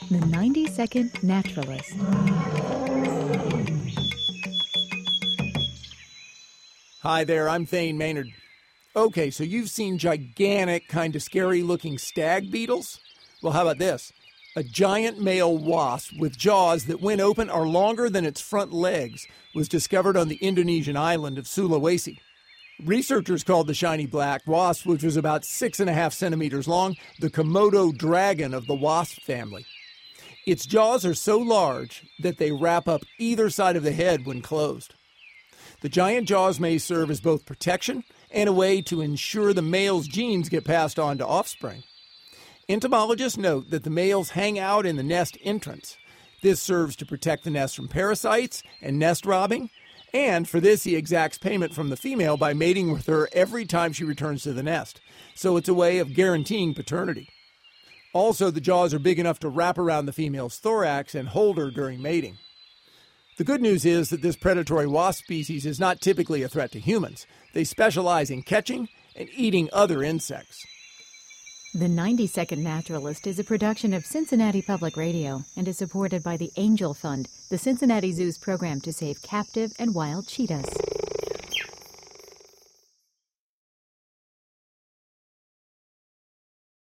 The 90-Second Naturalist. Hi there, I'm Thane Maynard. Okay, so you've seen gigantic, kind of scary-looking stag beetles? Well, how about this? A giant male wasp with jaws that, when open, are longer than its front legs was discovered on the Indonesian island of Sulawesi. Researchers called the shiny black wasp, which was about 6.5 centimeters long, the Komodo dragon of the wasp family. Its jaws are so large that they wrap up either side of the head when closed. The giant jaws may serve as both protection and a way to ensure the male's genes get passed on to offspring. Entomologists note that the males hang out in the nest entrance. This serves to protect the nest from parasites and nest robbing, and for this he exacts payment from the female by mating with her every time she returns to the nest. So it's a way of guaranteeing paternity. Also, the jaws are big enough to wrap around the female's thorax and hold her during mating. The good news is that this predatory wasp species is not typically a threat to humans. They specialize in catching and eating other insects. The 90-Second Naturalist is a production of Cincinnati Public Radio and is supported by the Angel Fund, the Cincinnati Zoo's program to save captive and wild cheetahs.